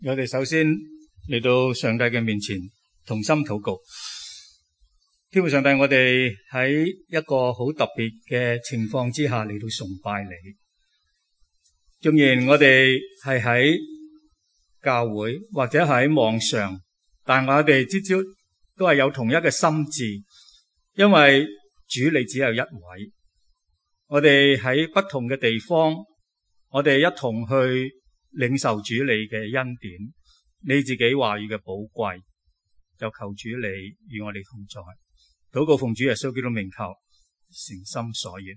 我哋首先嚟到上帝嘅面前，同心禱告。天父上帝，我哋喺一個好特別嘅情況之下嚟到崇拜你。縱然我哋係喺教會或者喺網上，但我哋至少都係有同一個心志，因為主你只有一位。我哋喺不同嘅地方，我哋一同去領受主你嘅恩典，你自己話語嘅寶貴，就求主你與我哋同在。禱告奉主耶穌基督名求，誠心所願。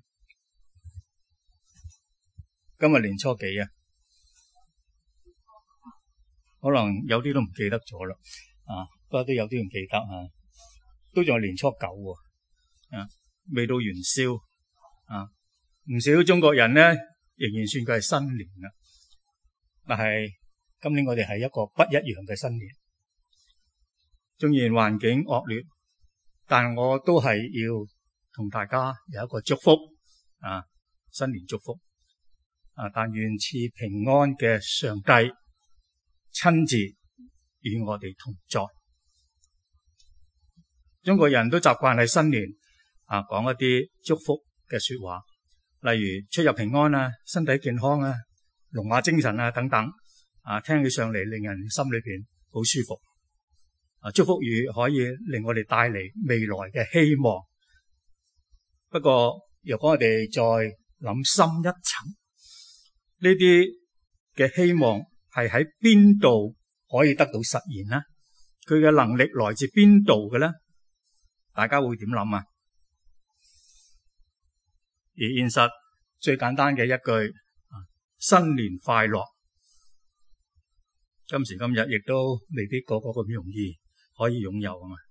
今日年初幾啊？可能有啲都唔記得咗啦，不過都有啲唔記得啊，都仲係年初九喎，未到元宵啊，唔少中國人呢仍然算佢係新年啦，但係今年我哋係一個不一樣嘅新年。縱然環境惡劣，但我都係要同大家有一個祝福新年祝福但願賜平安嘅上帝親自與我哋同在。中國人都習慣喺新年講一啲祝福嘅說話，例如出入平安啊、身體健康啊、龍馬精神啊等等聽起上嚟令人心裏邊好舒服。祝福語可以令我哋帶嚟未來嘅希望。不過若果我哋再諗深一層，呢啲嘅希望係喺邊度可以得到實現呢？佢嘅能力來自邊度嘅呢？大家會點諗啊？而現實最簡單嘅一句新年快樂，今時今日亦都未必個個咁容易可以擁有啊嘛！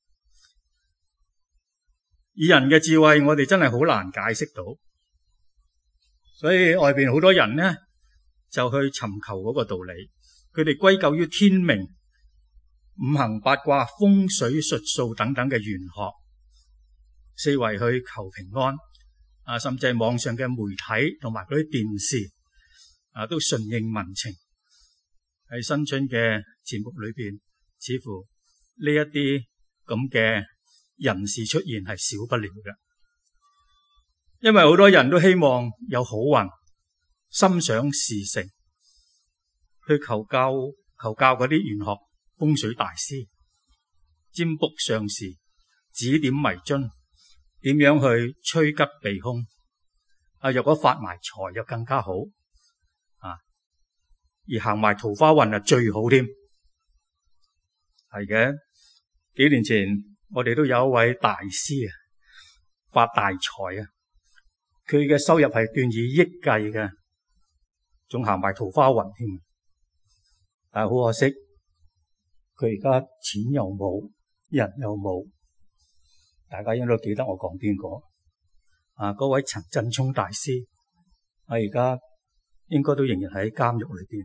以人嘅智慧，我哋真係好難解釋到，所以外邊好多人呢就去尋求嗰個道理，佢哋歸咎於天命、五行八卦、風水術數等等嘅玄學，四圍去求平安甚至係網上嘅媒體同埋嗰啲電視都順應民情。喺新春嘅節目裏邊，似乎呢一啲咁嘅人事出現係少不了嘅，因為好多人都希望有好運，心想事成，去求教嗰啲玄學風水大師占卜上士指點迷津，點樣去趨吉避凶若果發埋財就更加好而行埋桃花運最好添。係嘅，幾年前我哋都有一位大師發大財佢嘅收入係斷以億計嘅，仲行埋桃花運添。但係好可惜，佢而家錢又冇，人又冇。大家應該記得我講邊個嗰位陳振聰大師而家應該都仍然喺監獄裏邊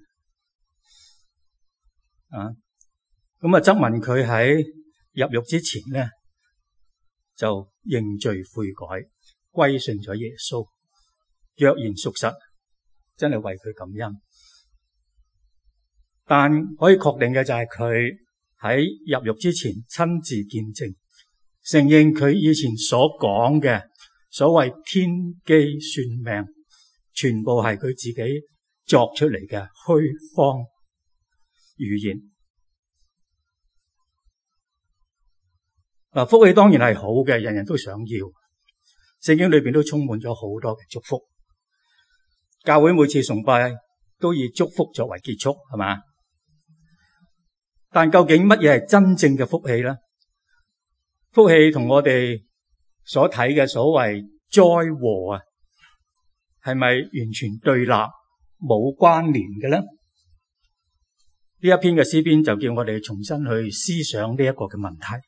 咁則問佢喺入獄之前呢，就認罪悔改，歸信咗耶穌。若然屬實，真係為佢感恩。但可以確定嘅就係佢喺入獄之前親自見證，承認佢以前所講嘅所謂天機算命，全部係佢自己作出嚟嘅虛謊語言。福氣當然係好嘅，人人都想要。聖經裏邊都充滿咗好多嘅祝福。教會每次崇拜都以祝福作為結束，係嘛？但究竟乜嘢係真正嘅福氣呢？福氣同我哋所睇嘅所謂災禍係咪完全對立冇關聯嘅呢？呢一篇嘅詩篇就叫我哋重新去思想呢一個嘅問題。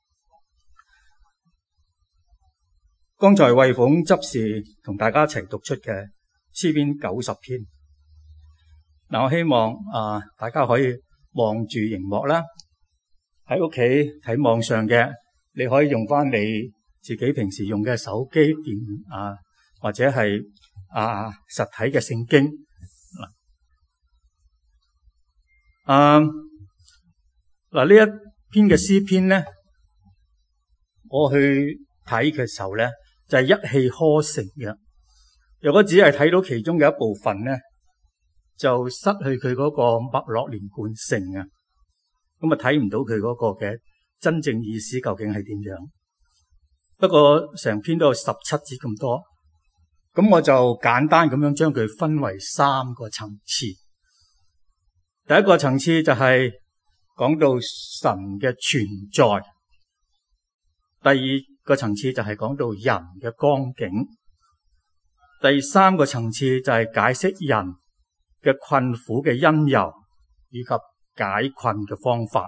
剛才惠鳳執事同大家一齊讀出嘅詩篇90篇。我希望大家可以望住熒幕啦，喺屋企睇網上嘅，你可以用翻你自己平時用嘅手機或者係實體嘅聖經。 嗱，呢一篇嘅詩篇咧，我去睇嘅時候咧，就係一氣呵成嘅。如果只係睇到其中嘅一部分咧，就失去佢嗰個脈絡連貫性啊，咁啊睇唔到佢嗰個嘅真正意思究竟係點樣。不過成篇都有17節咁多，咁我就簡單咁樣將佢分為3個層次。第一個層次就係講到神嘅存在，第二個層次就係講到人嘅光景，第3個層次就係解釋人嘅困苦嘅因由以及解困嘅方法。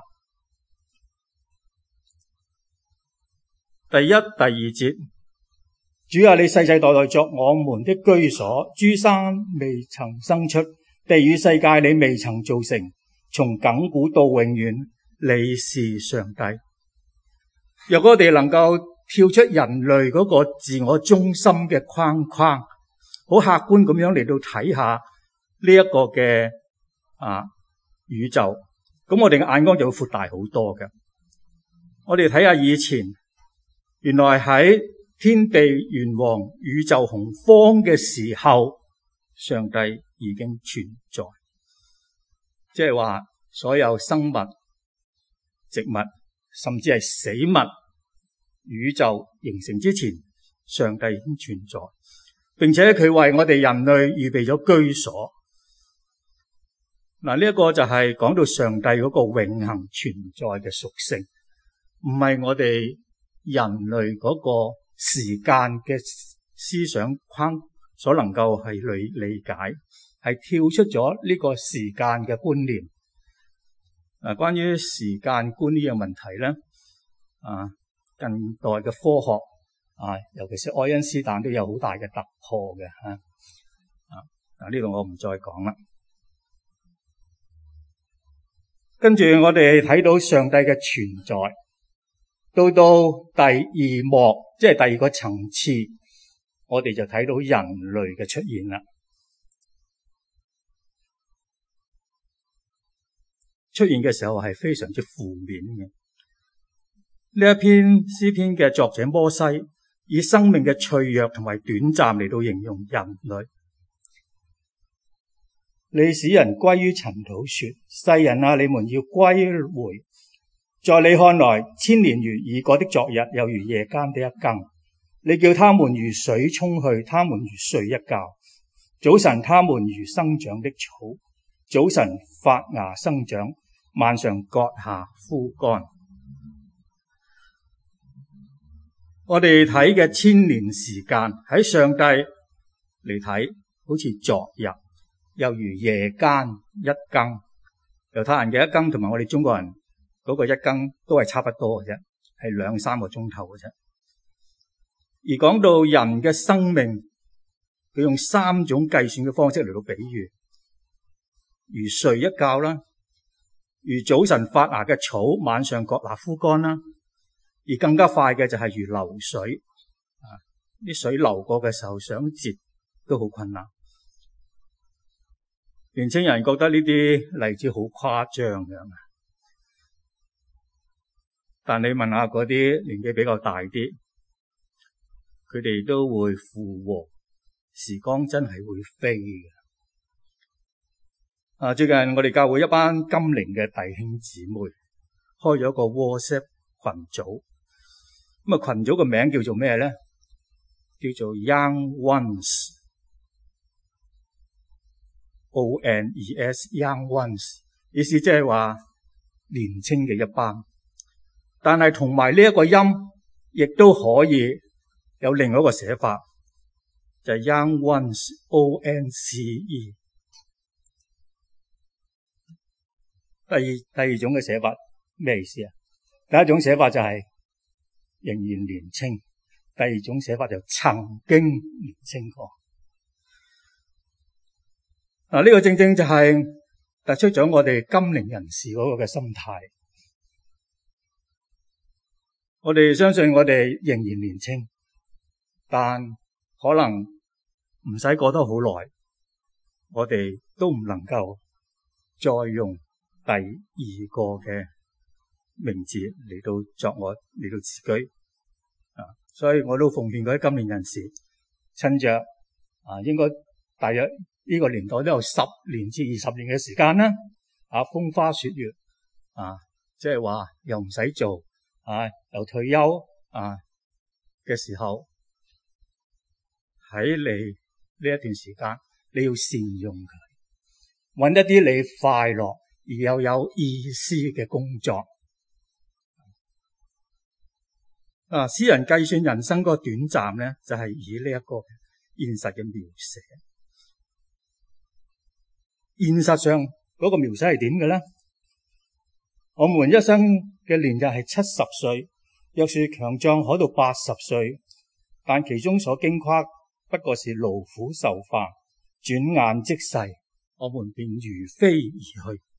第1、第2節，主啊，你世世代代作我們的居所，諸山未曾生出，地與世界你未曾造成，從亙古到永遠，你是上帝。若果我哋能夠跳出人類嗰個自我中心嘅框框，好客觀咁樣嚟到睇下呢一個嘅宇宙，咁我哋嘅眼光就會闊大好多嘅。我哋睇下以前，原來喺天地元皇、宇宙洪荒嘅時候，上帝已經存在，即係話所有生物、植物，甚至係死物，宇宙形成之前，上帝已經存在，並且佢為我哋人類預備咗居所。嗱，呢一個就係講到上帝嗰個永恆存在嘅屬性，唔係我哋人類嗰個時間嘅思想框所能夠係理解，係跳出咗呢個時間嘅觀念。關於時間觀呢樣問題咧，近代嘅科學尤其是愛因斯坦都有好大嘅突破嘅呢度我唔再講啦。跟住我哋睇到上帝嘅存在，到第2幕，即係第2個層次，我哋就睇到人類嘅出現啦。出現嘅時候係非常之負面嘅。呢一篇詩篇嘅作者摩西，以生命嘅脆弱同埋短暫嚟到形容人類。你使人歸於塵土，說：世人啊，你們要歸回。在你看來，千年如已過的昨日，又如夜間的一更。你叫他們如水沖去，他們如睡一覺。早晨他們如生長的草，早晨發芽生長，晚上割下枯乾。我哋睇嘅千年時間喺上帝嚟睇，好似昨日，又如夜間一更。猶太人嘅一更同埋我哋中國人嗰個一更都係差不多嘅啫，係2-3個鐘頭嘅啫。而講到人嘅生命，佢用3種計算嘅方式嚟到比喻，如睡一覺啦，如早晨發芽嘅草，晚上割下枯乾啦，而更加快嘅就係如流水，啲水流過嘅時候想截都好困難。年青人覺得呢啲例子好誇張嘅，但你問下嗰啲年紀比較大啲，佢哋都會附和，時光真係會飛嘅。最近我哋教會一班金齡嘅弟兄姊妹開咗一個 WhatsApp 群組，咁啊群組個名叫做咩咧？叫做 Young Ones，O-N-E-S Young Ones， 意思即係話年輕嘅一班。但係同埋呢一個音，亦都可以有另外一個寫法，就係 Young Ones O-N-C-E。第二種嘅寫法咩意思啊？第一種寫法就係仍然年輕，第二種寫法就曾經年輕過。呢個正正就係突出咗我哋金齡人士嗰個嘅心態。我哋相信我哋仍然年輕，但可能唔使過得好耐，我哋都唔能夠再用第二個嘅名字嚟到自居所以我都奉勸嗰啲金年人士，趁着應該大約呢個年代都有10年至20年嘅時間啦，風花雪月即係話又唔使做又退休嘅時候，喺你呢一段時間，你要善用佢，搵一啲你快樂而又有意思嘅工作。詩人計算人生嗰個短暫咧，就係以呢一個現實嘅描寫。現實上嗰個描寫係點嘅咧？我們一生嘅年日係70歲，若是強壯可到80歲，但其中所經跨不過是勞苦受煩，轉眼即逝，我們便如飛而去。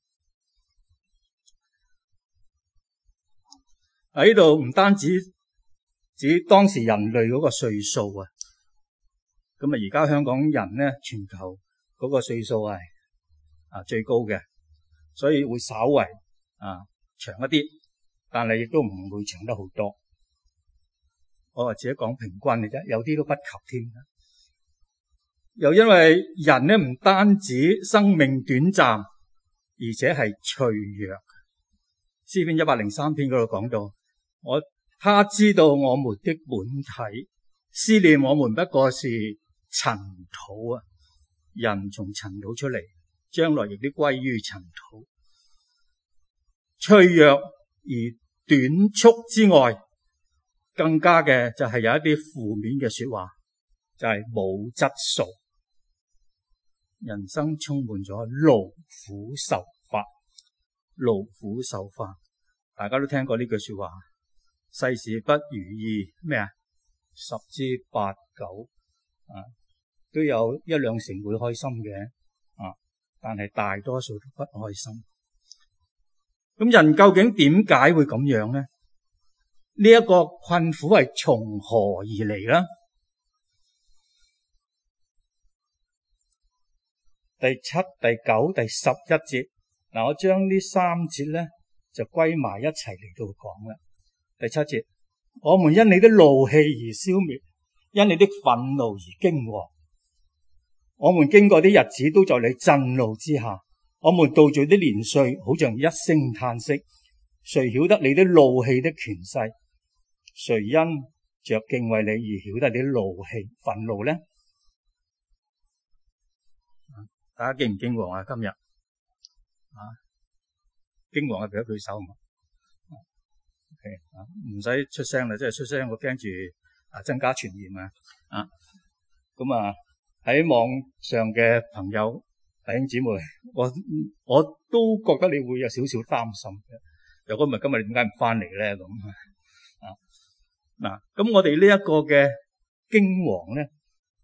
喺呢度唔單止指當時人類嗰個歲數咁而家香港人咧，全球嗰個歲數係最高嘅，所以會稍為長一啲，但係亦都唔會長得好多。我話自己講平均嘅啫，有啲都不及添。又因為人咧唔單止生命短暫，而且係脆弱。詩篇103篇嗰度講到，他知道我們的本體，思念我們不過是塵土人從塵土出嚟，將來亦都歸於塵土。脆弱而短促之外，更加嘅就係有一啲負面嘅說話，就係冇質素。人生充滿咗勞苦受煩，勞苦受煩，大家都聽過呢句說話，世事不如意十之八九都有1-2成會開心嘅但係大多數都不開心。咁人究竟點解會咁樣呢？呢一個困苦係從何而嚟呢？第7、第9、第11節，我將呢3節咧就歸埋一齊嚟到講啦。第7節，我們因你的怒氣而消滅，因你的憤怒而驚惶。我們經過的日子都在你震怒之下，我們度盡的年歲好像一聲嘆息。誰曉得你的怒氣的權勢？誰因着敬畏你而曉得你的怒氣憤怒呢？大家驚唔驚惶今日驚惶俾一舉手唔使出聲啦，即係出聲我驚住增加傳染咁喺網上嘅朋友弟兄姊妹，我都覺得你會有少少擔心嘅。如果唔係今日你點解唔翻嚟咧？咁我哋呢一個嘅驚惶咧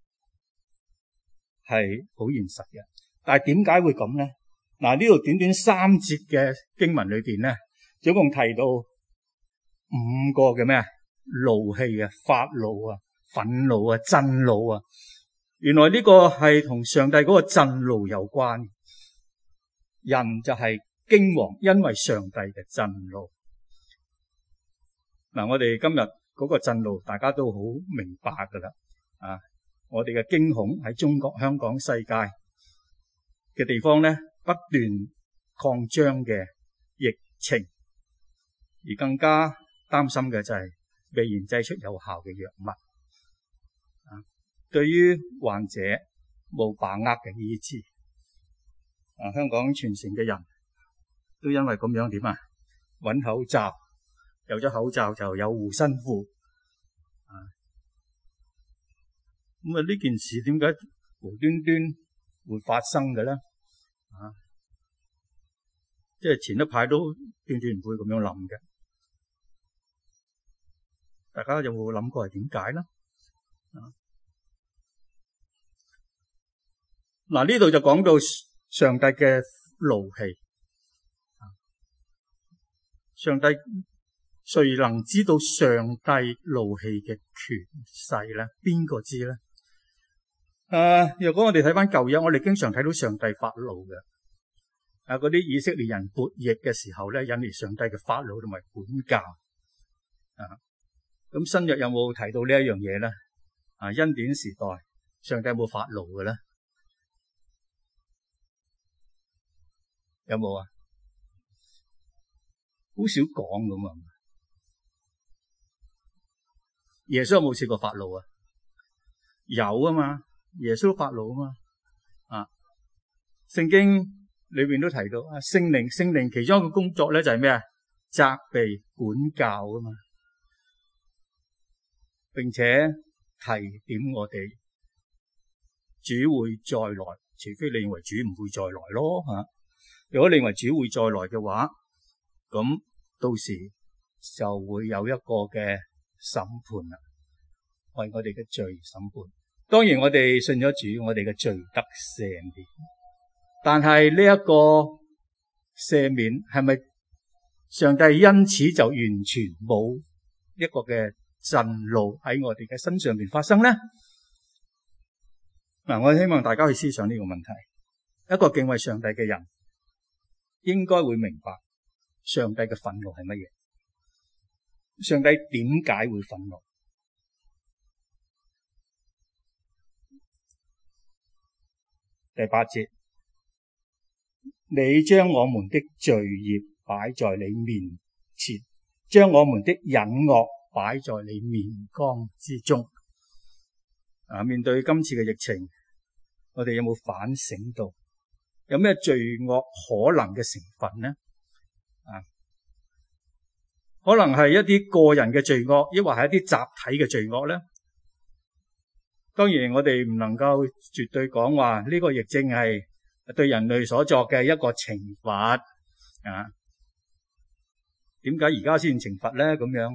係好現實嘅，但係點解會咁咧？呢度短短3節嘅經文裏邊咧，總共提到5個嘅怒氣發怒憤怒震怒原來呢個係同上帝嗰個震怒有關。人就係驚惶，因為上帝嘅震怒。我哋今日嗰個震怒大家都好明白噶啦我哋嘅驚恐喺中國、香港、世界嘅地方咧不斷擴張嘅疫情，而更加擔心嘅就係未研製出有效嘅藥物對於患者冇把握嘅醫治香港全城嘅人都因為咁樣點搵口罩，有咗口罩就有護身符咁呢件事點解無端端會發生嘅咧？即係前一排都斷斷唔會咁樣諗嘅，大家有冇諗過係點解咧？呢度就講到上帝嘅怒氣。上帝，誰能知道上帝怒氣嘅權勢咧？邊個知咧？若果我哋睇翻舊約，我哋經常睇到上帝發怒嘅。 嗰啲以色列人悖逆嘅時候咧，引嚟上帝嘅發怒同埋管教。咁新約有冇提到呢一樣嘢咧？恩典時代上帝有冇發怒嘅咧？有冇啊？好少講咁啊！耶穌有冇試過發怒啊？有啊嘛，耶穌發怒啊嘛。聖經裏邊都提到聖靈其中一個工作咧就係咩啊？責備管教啊嘛，並且提點我哋主會再來，除非你認為主唔會再來咯吓。如果你認為主會再來嘅話，咁到時就會有一個嘅審判啦，為我哋嘅罪審判。當然我哋信咗主，我哋嘅罪得赦免，但係呢一個赦免係咪上帝因此就完全冇一個嘅震怒喺我哋嘅身上邊發生呢？我希望大家去思想呢個問題。一個敬畏上帝嘅人應該會明白上帝嘅憤怒係乜嘢，上帝點解會憤怒。第8節，你將我們的罪孽擺在你面前，將我們的隱惡擺在你面光之中。面對今次嘅疫情，我哋有冇反省到有咩罪惡可能嘅成分呢？可能係一啲個人嘅罪惡，抑或係一啲集體嘅罪惡呢？當然我哋唔能夠絕對講話呢個疫症係對人類所作嘅一個懲罰。點解而家先懲罰呢？咁樣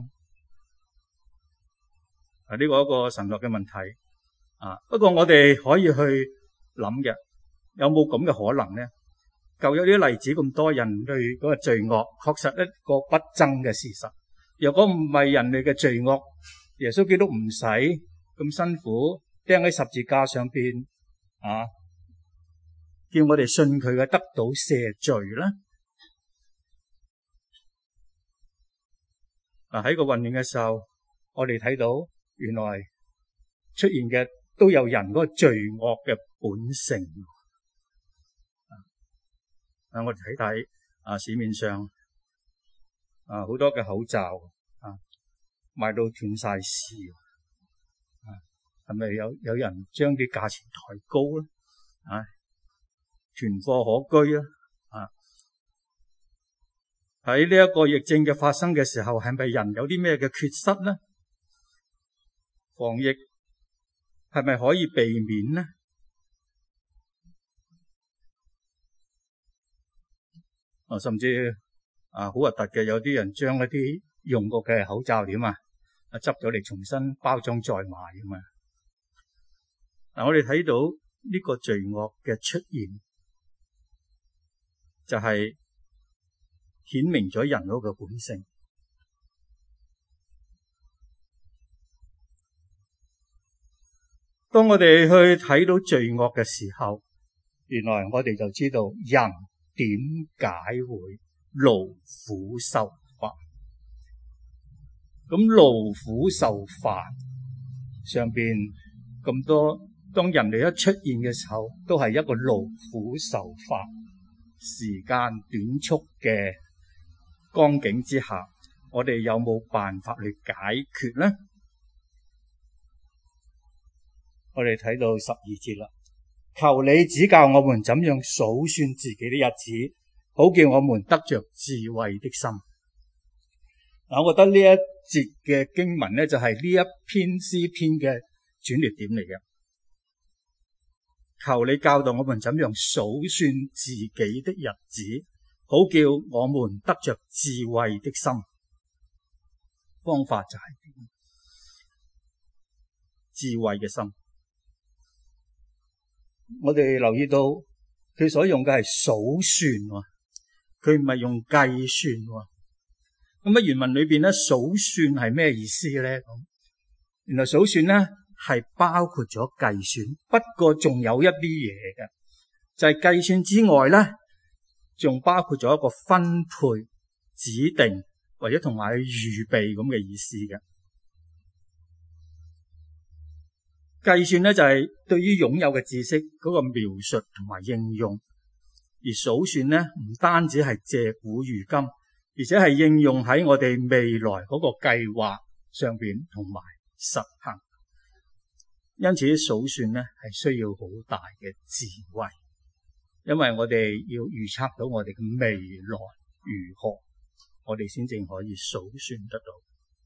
呢個一個神學嘅問題。不過我哋可以去諗嘅，有冇咁嘅可能呢？舊有啲例子，咁多人類嗰個罪惡，確實一個不爭嘅事實。如果唔係人類嘅罪惡，耶穌基督唔使咁辛苦釘喺十字架上邊，叫我哋信佢嘅得到赦罪啦。喺個混亂嘅時候，我哋睇到原來出現嘅都有人嗰個罪惡嘅本性。我哋睇睇市面上好多嘅口罩賣到斷晒市，係咪有人將啲價錢抬高咧？存貨可居啊！喺呢一個疫症嘅發生嘅時候，係咪人有啲咩嘅缺失呢？防疫係咪可以避免呢？甚至好核突嘅，有啲人將一啲用過嘅口罩點執咗嚟重新包裝再賣啊嘛。我哋睇到呢個罪惡嘅出現，就係顯明咗人嗰個本性。當我哋去睇到罪惡嘅時候，原來我哋就知道人點解會勞苦受煩。咁勞苦受煩上邊咁多，當人類一出現嘅時候，都係一個勞苦受煩、時間短促嘅光景之下，我哋有冇辦法去解決呢？我哋睇到12節啦，求你指教我們怎樣數算自己的日子，好叫我們得着智慧的心。我覺得呢一節嘅經文呢，就係呢一篇詩篇嘅轉捩點嚟嘅。求你教導我們怎樣數算自己的日子，好叫我們得着智慧的心。方法就係智慧嘅心。我哋留意到佢所用嘅係數算，佢唔係用計算。咁原文裏邊咧，數算係咩意思咧？原來數算咧係包括咗計算，不過仲有一啲嘢嘅，就係計算之外咧， 仲包括咗一個分配、指定或者同埋預備咁嘅意思嘅。計算咧就係對於擁有嘅知識嗰個描述同埋應用，而數算咧唔單止係借古喻今，而且係應用喺我哋未來嗰個計劃上邊同埋實行。因此數算咧係需要好大嘅智慧，因為我哋要預測到我哋嘅未來如何，我哋先正可以數算得到。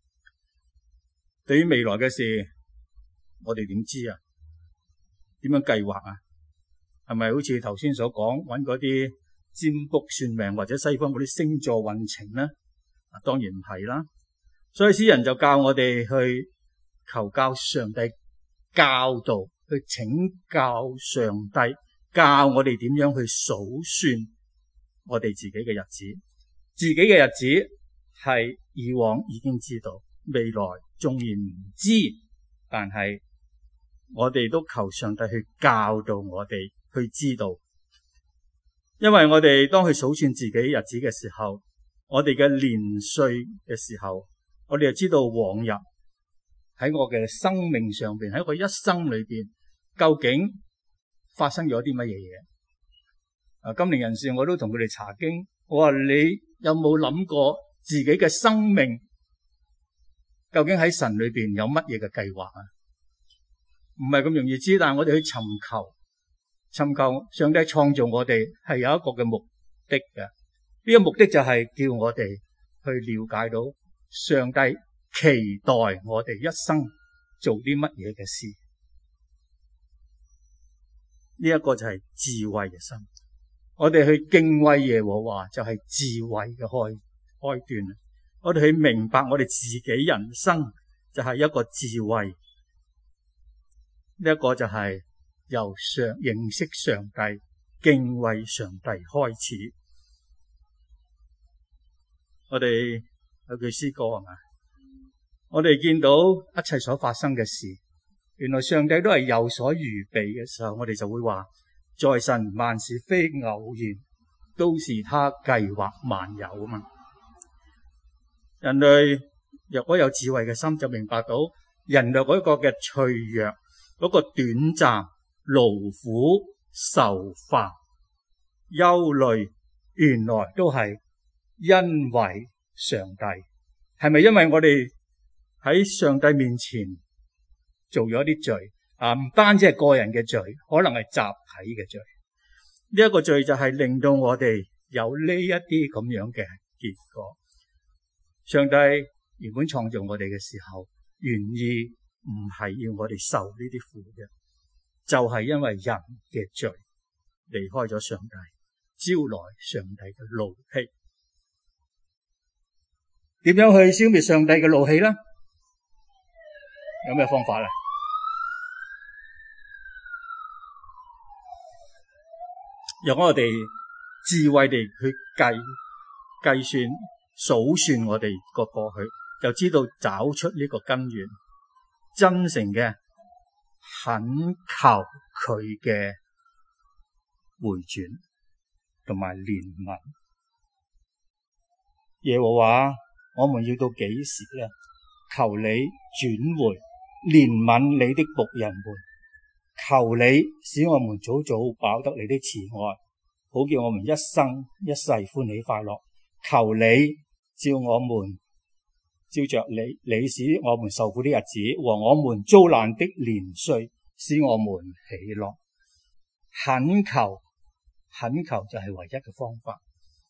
對於未來嘅事，我哋點知啊？點樣計劃啊？係咪好似頭先所講，揾嗰啲占卜算命或者西方嗰啲星座運程呢？當然唔係啦。所以詩人就教我哋去求教上帝教導，去請教上帝教我哋點樣去數算我哋自己嘅日子。自己嘅日子係以往已經知道，未來縱然唔知，但係我哋都求上帝去教導我哋去知道，因為我哋當去數算自己日子嘅時候，我哋嘅年歲嘅時候，我哋就知道往日喺我嘅生命上邊，喺我一生裏邊究竟發生咗啲乜嘢嘢。今年人士我都同佢哋查經，我話你有冇諗過自己嘅生命究竟喺神裏邊有乜嘢嘅計劃啊？唔係咁容易知，但係我哋去尋求上帝創造我哋係有一個嘅目的嘅。呢個目的就係叫我哋去了解到上帝期待我哋一生做啲乜嘢嘅事。呢一個就係智慧嘅心。我哋去敬畏耶和華就係智慧嘅開端。我哋去明白我哋自己人生就係一個智慧。呢一個就係由認識上帝、敬畏上帝開始。我哋有句詩歌係嘛？我哋見到一切所發生嘅事，原來上帝都係有所預備嘅時候，我哋就會話：在神萬事非偶然，都是他計劃萬有啊嘛。人類若果有智慧嘅心，就明白到人類嗰個嘅脆弱。嗰個短暫、勞苦、愁煩、憂慮，原來都係因為上帝。係咪因為我哋喺上帝面前做咗啲罪啊？唔單止係個人嘅罪，可能係集體嘅罪。呢一個罪就係令到我哋有呢一啲咁樣嘅結果。上帝原本創造我哋嘅時候，願意唔係要我哋受呢啲苦嘅，就係因為人嘅罪離開咗上帝，招來上帝嘅怒氣。點樣去消滅上帝嘅怒氣呢？有咩方法啊？由我哋智慧地去計算、數算我哋個過去，就知道找出呢個根源。真誠嘅懇求佢嘅回轉同埋憐憫。耶和華，我們要到幾時呢？求你轉回憐憫你的僕人們，求你使我們早早飽得你的慈愛，好叫我們一生一世歡喜快樂。求你照着你使我們受苦的日子和我們遭難的年歲，使我們喜樂。懇求就係唯一嘅方法。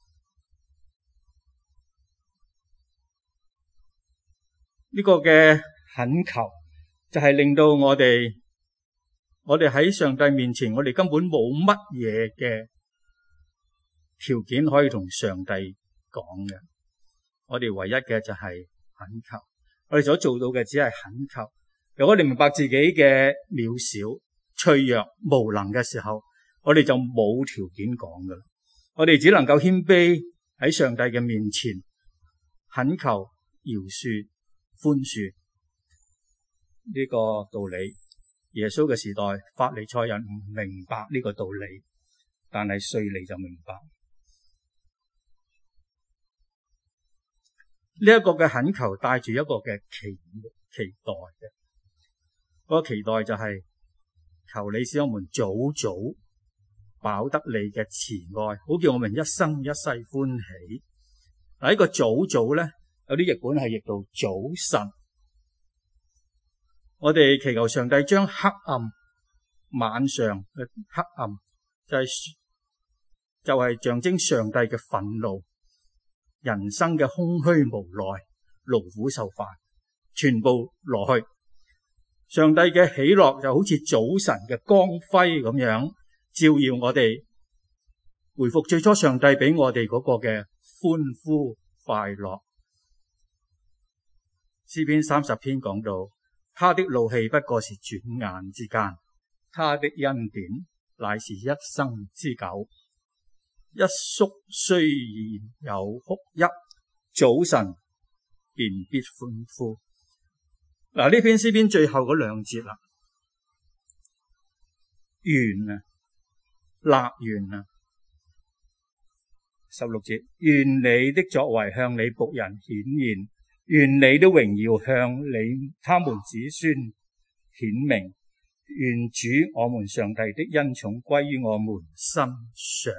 呢個嘅懇求就係令到我哋喺上帝面前，我哋根本冇乜嘢嘅條件可以同上帝講嘅。我哋唯一嘅就係懇求，我哋所做到嘅只係懇求。如果我哋明白自己嘅渺小、脆弱、無能嘅時候，我哋就冇條件講噶啦。我哋只能夠謙卑喺上帝嘅面前懇求饒恕、寬恕。呢個道理，耶穌嘅時代法利賽人唔明白呢個道理，但係稅吏就明白。 呢一個嘅懇求帶住一個嘅期待嘅，嗰個期待就係求你使我們早早飽得你嘅慈愛，好叫我們一生一世歡喜。嗱，呢個早早咧，有啲譯本係譯到早晨。我哋祈求上帝將黑暗晚上嘅黑暗，就係象徵上帝嘅憤怒，人生嘅空虛無奈、勞苦受煩，全部落去。上帝嘅喜樂就好似早晨嘅光輝咁樣，照耀我哋，回復最初上帝俾我哋嗰個嘅歡呼快樂。詩篇30篇講到，他的怒氣不過是轉眼之間，他的恩典乃是一生之久。一宿雖然有哭泣，早晨便必歡呼。嗱，呢篇詩篇最後嗰兩節啦，願啊，立願啊，16節，願你的作為向你僕人顯現，願你的榮耀向他們子孫顯明，願主我們上帝的恩寵歸於我們身上。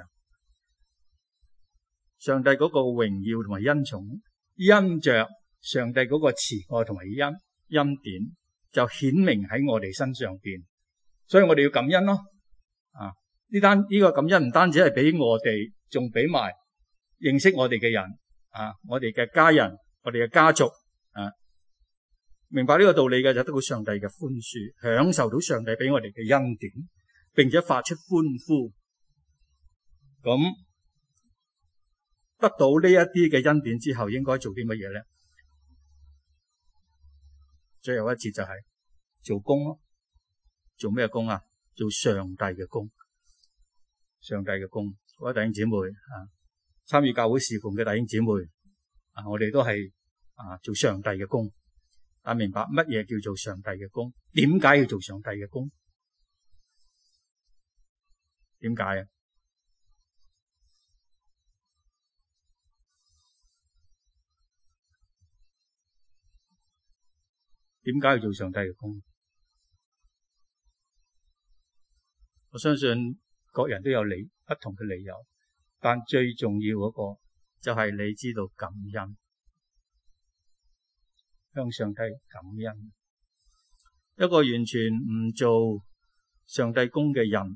上帝嗰個榮耀同埋恩寵，因着上帝嗰個慈愛同埋恩典，就顯明喺我哋身上邊，所以我哋要感恩咯。呢個感恩唔單止係俾我哋，仲俾埋認識我哋嘅人，我哋嘅家人，我哋嘅家族，明白呢個道理嘅就得到上帝嘅寬恕，享受到上帝俾我哋嘅恩典，並且發出歡呼。咁得到呢一啲嘅恩典之後，應該做啲乜嘢咧？最後一節就係做工咯。做咩工啊？做上帝嘅工。上帝嘅工。各位弟兄姊妹參與教會侍奉嘅弟兄姊妹我哋都係做上帝嘅工。但明白乜嘢叫做上帝嘅工？點解要做上帝嘅工？點解啊？點解要做上帝嘅工？我相信各人都有不同嘅理由，但最重要嗰個就係你知道感恩，向上帝感恩。一個完全唔做上帝工嘅人，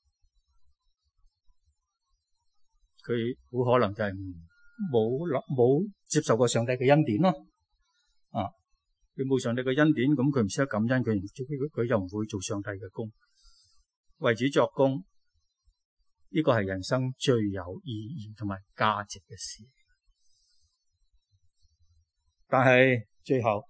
佢好可能就係冇接受過上帝嘅恩典咯。佢冇上帝嘅恩典，咁佢唔識得感恩，佢又唔會做上帝嘅工。為主作工，呢個係人生最有意義同埋價值嘅事。但係最後，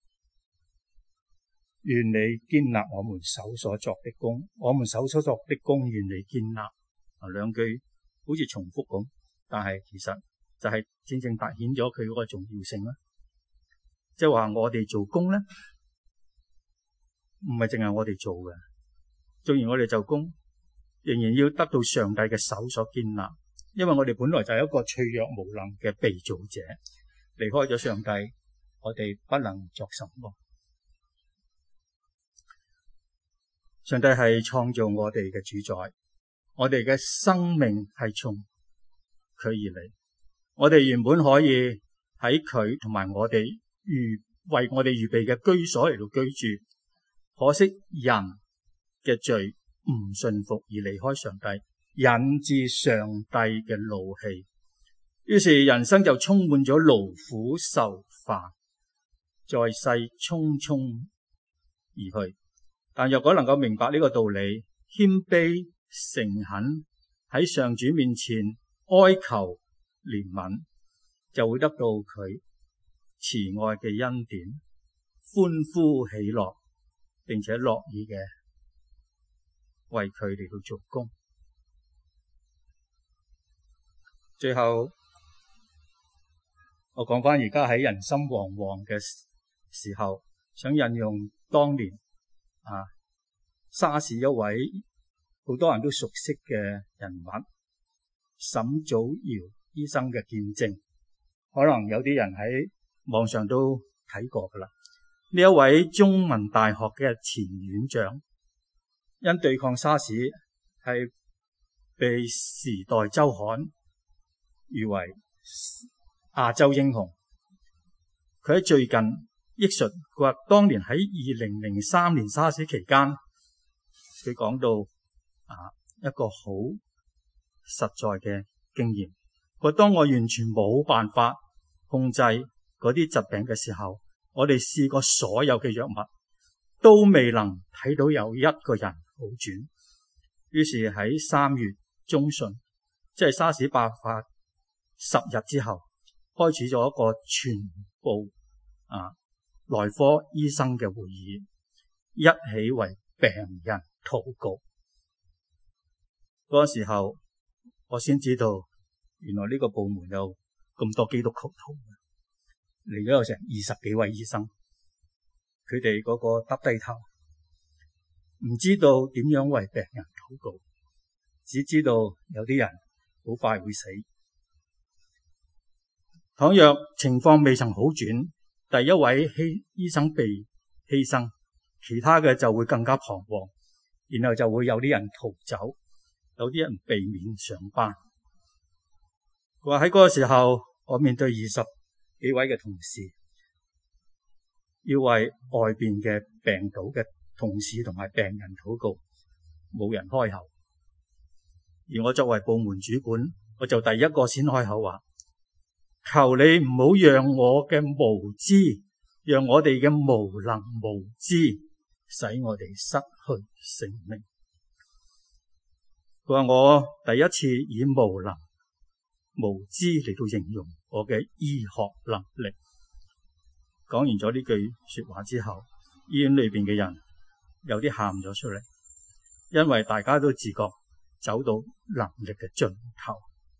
願你堅立我們手所作的工，我們手所作的工，願你堅立。兩句好似重複咁，但係其實就係正正凸顯咗佢嗰個重要性啦。即係話我哋做工咧，唔係淨係我哋做嘅。做完我哋做工，仍然要得到上帝嘅手所建立，因為我哋本來就係一個脆弱無能嘅被造者，離開咗上帝，我哋不能作什麼。上帝係創造我哋嘅主宰，我哋嘅生命係從佢而嚟，我哋原本可以喺佢同埋我哋為我哋預備嘅居所嚟到居住，可惜人嘅罪唔信服而離開上帝，引致上帝嘅怒氣，於是人生就充滿咗勞苦受煩，在世匆匆而去。但若果能夠明白呢個道理，謙卑誠懇喺上主面前哀求憐憫，就會得到佢慈愛嘅恩典，歡呼喜樂，並且樂意嘅為佢哋去做工。最後，我講翻而家喺人心惶惶嘅時候，想引用當年沙士一位好多人都熟悉嘅人物沈祖堯醫生嘅見證。可能有啲人喺網上都睇過噶啦。呢一位中文大學嘅前院長，因對抗沙士係被時代周刊譽為亞洲英雄。佢喺最近憶述，佢話當年喺2003年沙士期間，佢講到一個好實在嘅經驗。佢話當我完全冇辦法控制嗰啲疾病嘅時候，我哋試過所有嘅藥物都未能睇到有一個人好轉。於是喺3月中旬，即係沙士爆發10日之後，開始咗一個全部內科醫生嘅會議，一起為病人禱告。嗰個時候我先知道，原來呢個部門有咁多基督徒嚟咗，有成20幾位醫生，佢哋嗰個耷低頭，唔知道點樣為病人禱告，只知道有啲人好快會死。倘若情況未曾好轉，第一位醫生被犧牲，其他嘅就會更加彷徨，然後就會有啲人逃走，有啲人避免上班。佢話喺嗰個時候，我面對20幾位嘅同事，要為外邊嘅病倒嘅同事同埋病人禱告，冇人開口。而我作為部門主管，我就第一個先開口話：求你唔好讓我嘅無知，讓我哋嘅無能無知，使我哋失去性命。佢話我第一次以無能無知嚟到形容我嘅醫學能力。講完咗呢句說話之後，醫院裏邊嘅人有啲喊咗出嚟，因為大家都自覺走到能力嘅盡頭。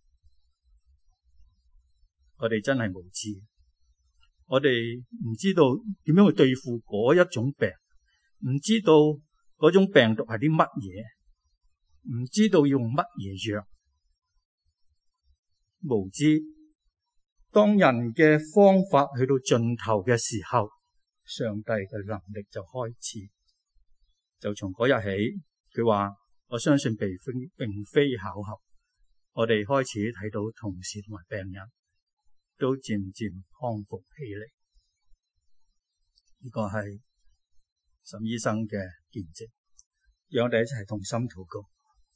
我哋真係無知，我哋唔知道點樣去對付嗰一種病，唔知道嗰種病毒係啲乜嘢，唔知道用乜嘢藥。無知，當人嘅方法去到盡頭嘅時候，上帝嘅能力就開始。就從嗰日起，佢話我相信並非巧合，我哋開始睇到同事同埋病人都漸漸康復起嚟。呢個係沈醫生嘅見證，讓我哋一齊同心禱告。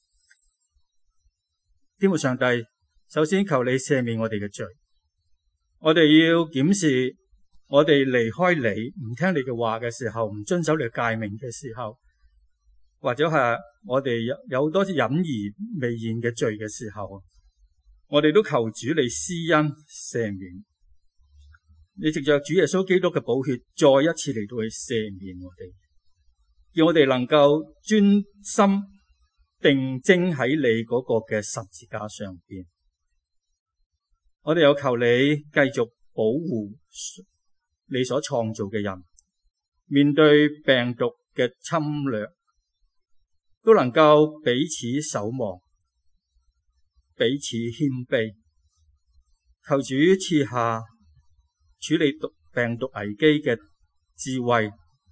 天父上帝，首先求你赦免我哋嘅罪。我哋要檢視我哋離開你，唔聽你嘅話嘅時候，唔遵守你嘅誡命嘅時候，或者係我哋有好多隱而未現嘅罪嘅時候，我哋都求主你施恩赦免。你藉着主耶穌基督嘅寶血，再一次嚟到去赦免我哋，叫我哋能夠專心定睛喺你嗰個嘅十字架上邊。我哋有求你繼續保護你所創造嘅人，面對病毒嘅侵略，都能夠彼此守望，彼此謙卑。求主賜下處理病毒危機嘅智慧，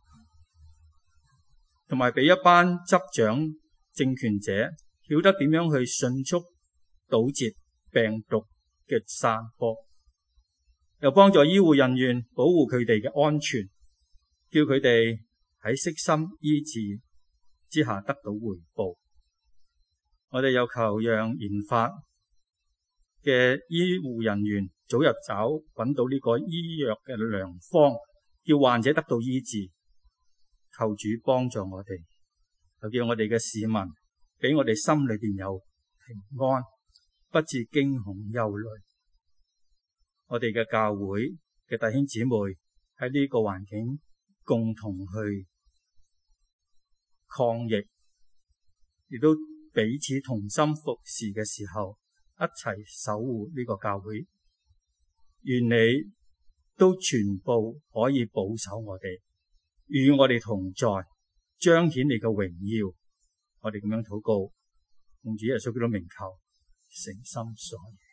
同埋俾一班執掌政權者曉得點樣去迅速堵截病毒嘅散播，又幫助醫護人員保護佢哋嘅安全，叫佢哋喺悉心醫治之下得到回報。我哋又求讓研發嘅醫護人員早日揾到呢個醫藥嘅良方，叫患者得到醫治。求主幫助我哋，又叫我哋嘅市民俾我哋心裏邊有平安，不致驚恐憂慮。我哋嘅教會嘅弟兄姊妹喺呢個環境共同去抗疫，亦都彼此同心服侍嘅時候，一齊守護呢個教會。願你都全部可以保守我哋，與我哋同在，彰顯你嘅榮耀。我哋咁樣禱告，奉主耶穌基督名求，誠心所願。